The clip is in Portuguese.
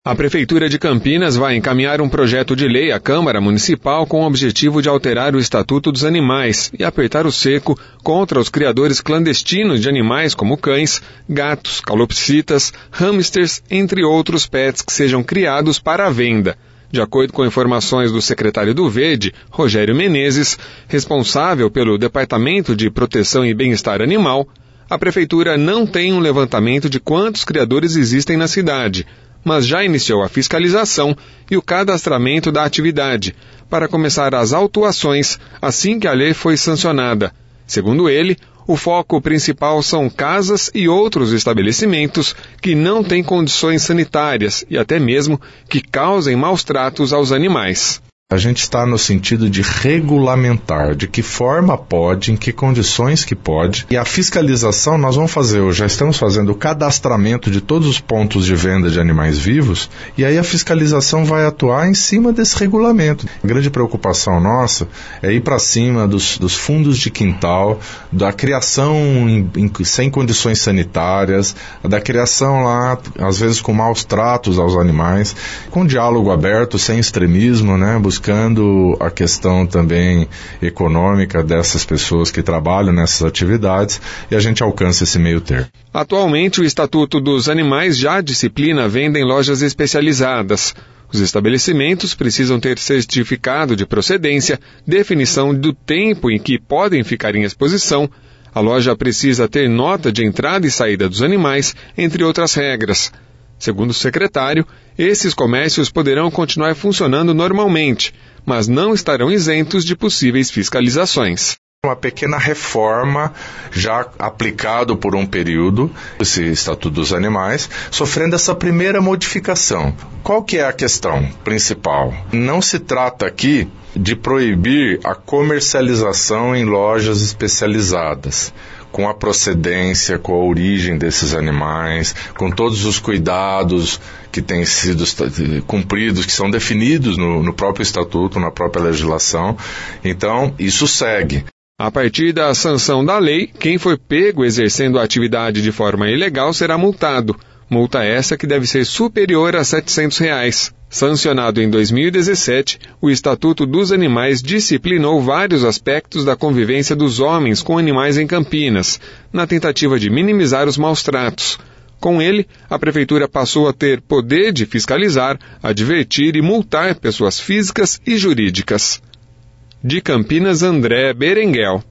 A Prefeitura de Campinas vai encaminhar um projeto de lei à Câmara Municipal com o objetivo de alterar o Estatuto dos Animais e apertar o cerco contra os criadores clandestinos de animais como cães, gatos, calopsitas, hamsters, entre outros pets que sejam criados para a venda. De acordo com informações do secretário do Verde, Rogério Menezes, responsável pelo Departamento de Proteção e Bem-Estar Animal, a Prefeitura não tem um levantamento de quantos criadores existem na cidade, mas já iniciou a fiscalização e o cadastramento da atividade, para começar as autuações assim que a lei foi sancionada. Segundo ele, o foco principal são casas e outros estabelecimentos que não têm condições sanitárias e até mesmo que causem maus tratos aos animais. A gente está no sentido de regulamentar, de que forma pode, em que condições que pode. E a fiscalização nós vamos fazer, já estamos fazendo o cadastramento de todos os pontos de venda de animais vivos, e aí a fiscalização vai atuar em cima desse regulamento. A grande preocupação nossa é ir para cima dos fundos de quintal, da criação sem condições sanitárias, da criação lá, às vezes com maus tratos aos animais, com diálogo aberto, sem extremismo, né? Buscando a questão também econômica dessas pessoas que trabalham nessas atividades, e a gente alcança esse meio termo. Atualmente, o Estatuto dos Animais já disciplina a venda em lojas especializadas. Os estabelecimentos precisam ter certificado de procedência, definição do tempo em que podem ficar em exposição. A loja precisa ter nota de entrada e saída dos animais, entre outras regras. Segundo o secretário, esses comércios poderão continuar funcionando normalmente, mas não estarão isentos de possíveis fiscalizações. Uma pequena reforma já aplicado por um período, esse Estatuto dos Animais, sofrendo essa primeira modificação. Qual que é a questão principal? Não se trata aqui de proibir a comercialização em lojas especializadas, com a procedência, com a origem desses animais, com todos os cuidados que têm sido cumpridos, que são definidos no próprio Estatuto, na própria legislação. Então, isso segue. A partir da sanção da lei, quem for pego exercendo a atividade de forma ilegal será multado. Multa essa que deve ser superior a R$ 700. Sancionado em 2017, o Estatuto dos Animais disciplinou vários aspectos da convivência dos homens com animais em Campinas, na tentativa de minimizar os maus tratos. Com ele, a Prefeitura passou a ter poder de fiscalizar, advertir e multar pessoas físicas e jurídicas. De Campinas, André Berenguel.